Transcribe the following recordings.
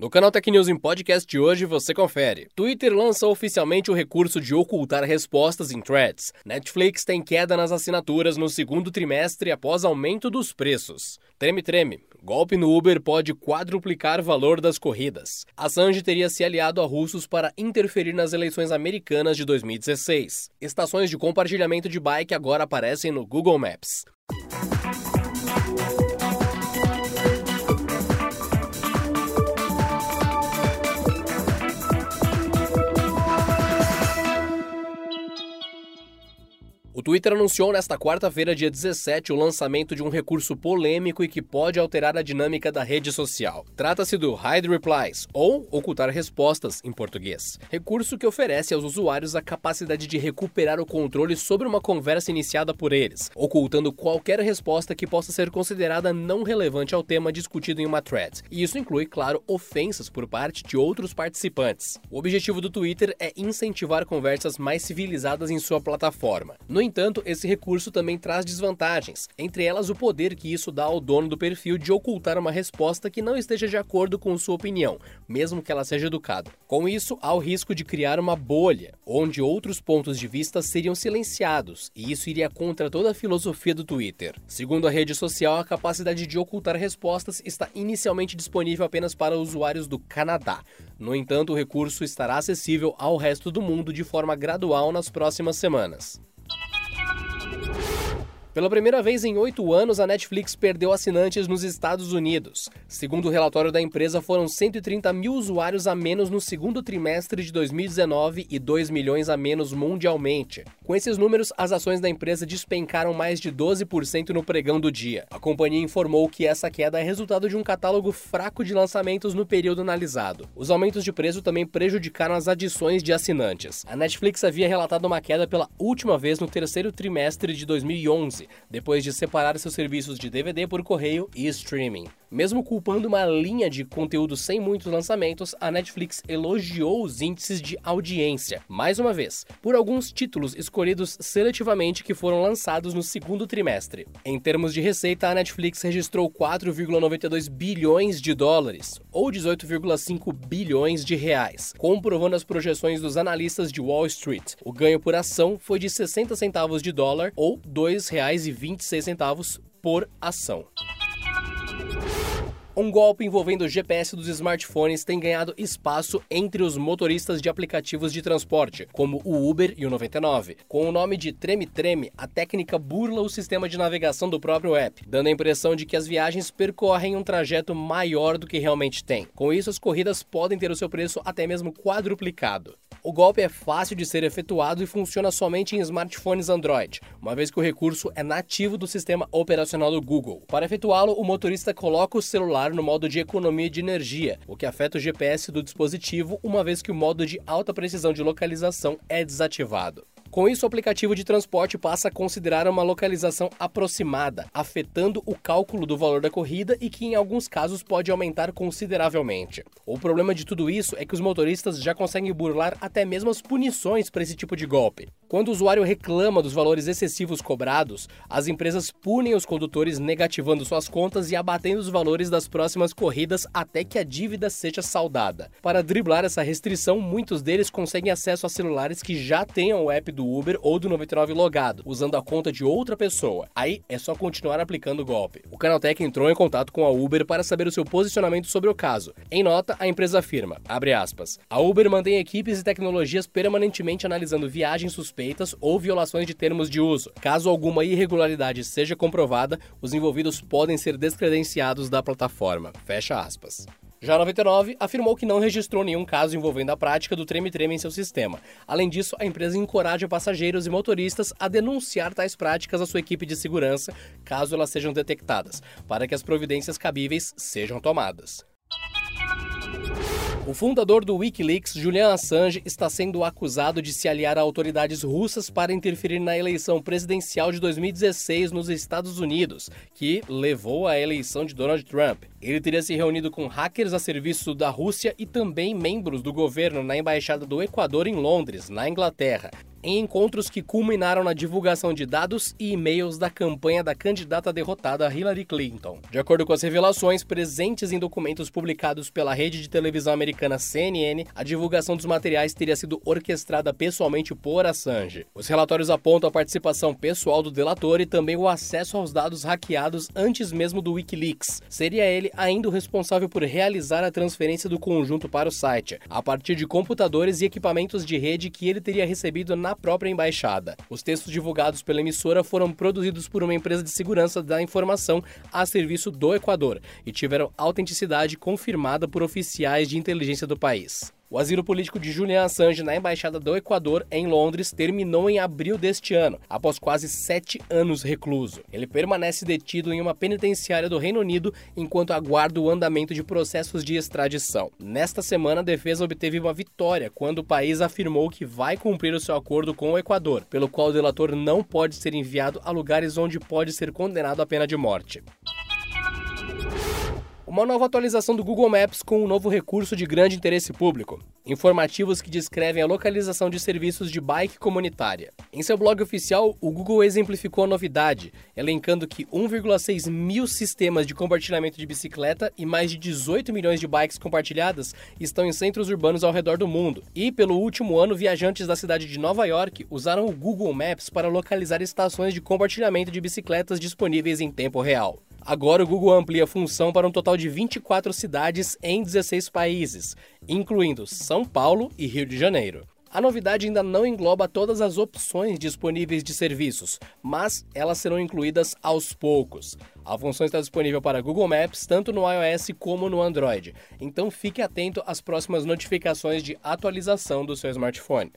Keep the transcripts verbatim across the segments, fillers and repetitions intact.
No canal Tech News em Podcast de hoje você confere. Twitter lança oficialmente o recurso de ocultar respostas em threads. Netflix tem queda nas assinaturas no segundo trimestre após aumento dos preços. Treme-treme. Golpe no Uber pode quadruplicar o valor das corridas. Assange teria se aliado a russos para interferir nas eleições americanas de dois mil e dezesseis. Estações de compartilhamento de bike agora aparecem no Google Maps. O Twitter anunciou nesta quarta-feira, dia dezessete, o lançamento de um recurso polêmico e que pode alterar a dinâmica da rede social. Trata-se do Hide Replies, ou ocultar respostas em português. Recurso que oferece aos usuários a capacidade de recuperar o controle sobre uma conversa iniciada por eles, ocultando qualquer resposta que possa ser considerada não relevante ao tema discutido em uma thread. E isso inclui, claro, ofensas por parte de outros participantes. O objetivo do Twitter é incentivar conversas mais civilizadas em sua plataforma. No No entanto, esse recurso também traz desvantagens, entre elas o poder que isso dá ao dono do perfil de ocultar uma resposta que não esteja de acordo com sua opinião, mesmo que ela seja educada. Com isso, há o risco de criar uma bolha, onde outros pontos de vista seriam silenciados, e isso iria contra toda a filosofia do Twitter. Segundo a rede social, a capacidade de ocultar respostas está inicialmente disponível apenas para usuários do Canadá. No entanto, o recurso estará acessível ao resto do mundo de forma gradual nas próximas semanas. Pela primeira vez em oito anos, a Netflix perdeu assinantes nos Estados Unidos. Segundo o relatório da empresa, foram cento e trinta mil usuários a menos no segundo trimestre de dois mil e dezenove e dois milhões a menos mundialmente. Com esses números, as ações da empresa despencaram mais de doze por cento no pregão do dia. A companhia informou que essa queda é resultado de um catálogo fraco de lançamentos no período analisado. Os aumentos de preço também prejudicaram as adições de assinantes. A Netflix havia relatado uma queda pela última vez no terceiro trimestre de dois mil e onze, depois de separar seus serviços de D V D por correio e streaming. Mesmo culpando uma linha de conteúdo sem muitos lançamentos, a Netflix elogiou os índices de audiência, mais uma vez, por alguns títulos escolhidos seletivamente que foram lançados no segundo trimestre. Em termos de receita, a Netflix registrou quatro vírgula noventa e dois bilhões de dólares, ou dezoito vírgula cinco bilhões de reais, comprovando as projeções dos analistas de Wall Street. O ganho por ação foi de sessenta centavos de dólar, ou dois reais e vinte e seis centavos por ação. Um golpe envolvendo o G P S dos smartphones tem ganhado espaço entre os motoristas de aplicativos de transporte, como o Uber e o noventa e nove. Com o nome de Treme-Treme, a técnica burla o sistema de navegação do próprio app, dando a impressão de que as viagens percorrem um trajeto maior do que realmente tem. Com isso, as corridas podem ter o seu preço até mesmo quadruplicado. O golpe é fácil de ser efetuado e funciona somente em smartphones Android, uma vez que o recurso é nativo do sistema operacional do Google. Para efetuá-lo, o motorista coloca o celular no modo de economia de energia, o que afeta o G P S do dispositivo, uma vez que o modo de alta precisão de localização é desativado. Com isso, o aplicativo de transporte passa a considerar uma localização aproximada, afetando o cálculo do valor da corrida e que em alguns casos pode aumentar consideravelmente. O problema de tudo isso é que os motoristas já conseguem burlar até mesmo as punições para esse tipo de golpe. Quando o usuário reclama dos valores excessivos cobrados, as empresas punem os condutores negativando suas contas e abatendo os valores das próximas corridas até que a dívida seja saldada. Para driblar essa restrição, muitos deles conseguem acesso a celulares que já tenham o app do do Uber ou do noventa e nove logado, usando a conta de outra pessoa. Aí é só continuar aplicando o golpe. O Canaltech entrou em contato com a Uber para saber o seu posicionamento sobre o caso. Em nota, a empresa afirma, abre aspas, a Uber mantém equipes e tecnologias permanentemente analisando viagens suspeitas ou violações de termos de uso. Caso alguma irregularidade seja comprovada, os envolvidos podem ser descredenciados da plataforma. Fecha aspas. Já a noventa e nove afirmou que não registrou nenhum caso envolvendo a prática do treme-treme em seu sistema. Além disso, a empresa encoraja passageiros e motoristas a denunciar tais práticas à sua equipe de segurança, caso elas sejam detectadas, para que as providências cabíveis sejam tomadas. O fundador do Wikileaks, Julian Assange, está sendo acusado de se aliar a autoridades russas para interferir na eleição presidencial de dois mil e dezesseis nos Estados Unidos, que levou à eleição de Donald Trump. Ele teria se reunido com hackers a serviço da Rússia e também membros do governo na Embaixada do Equador em Londres, na Inglaterra. em encontros que culminaram na divulgação de dados e e-mails da campanha da candidata derrotada Hillary Clinton. De acordo com as revelações presentes em documentos publicados pela rede de televisão americana C N N, a divulgação dos materiais teria sido orquestrada pessoalmente por Assange. Os relatórios apontam a participação pessoal do delator e também o acesso aos dados hackeados antes mesmo do Wikileaks. Seria ele ainda o responsável por realizar a transferência do conjunto para o site, a partir de computadores e equipamentos de rede que ele teria recebido na própria embaixada. Os textos divulgados pela emissora foram produzidos por uma empresa de segurança da informação a serviço do Equador e tiveram autenticidade confirmada por oficiais de inteligência do país. O asilo político de Julian Assange na Embaixada do Equador, em Londres, terminou em abril deste ano, após quase sete anos recluso. Ele permanece detido em uma penitenciária do Reino Unido enquanto aguarda o andamento de processos de extradição. Nesta semana, a defesa obteve uma vitória quando o país afirmou que vai cumprir o seu acordo com o Equador, pelo qual o delator não pode ser enviado a lugares onde pode ser condenado à pena de morte. Uma nova atualização do Google Maps com um novo recurso de grande interesse público. Informativos que descrevem a localização de serviços de bike comunitária. Em seu blog oficial, o Google exemplificou a novidade, elencando que um vírgula seis mil sistemas de compartilhamento de bicicleta e mais de dezoito milhões de bikes compartilhadas estão em centros urbanos ao redor do mundo. E, pelo último ano, viajantes da cidade de Nova York usaram o Google Maps para localizar estações de compartilhamento de bicicletas disponíveis em tempo real. Agora o Google amplia a função para um total de vinte e quatro cidades em dezesseis países, incluindo São Paulo e Rio de Janeiro. A novidade ainda não engloba todas as opções disponíveis de serviços, mas elas serão incluídas aos poucos. A função está disponível para Google Maps tanto no iOS como no Android, então fique atento às próximas notificações de atualização do seu smartphone.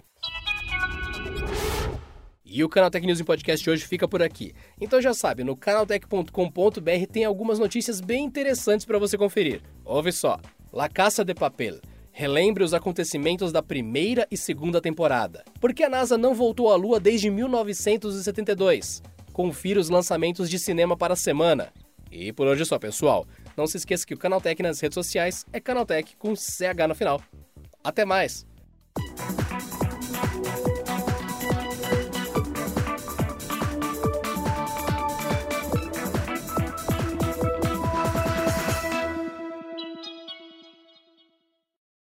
E o Canaltech News em Podcast de hoje fica por aqui. Então já sabe, no canaltech ponto com ponto b r tem algumas notícias bem interessantes para você conferir. Ouve só. La Casa de Papel. Relembre os acontecimentos da primeira e segunda temporada. Por que a NASA não voltou à Lua desde mil novecentos e setenta e dois? Confira os lançamentos de cinema para a semana. E por hoje é só, pessoal. Não se esqueça que o Canaltech nas redes sociais é Canaltech com C H no final. Até mais!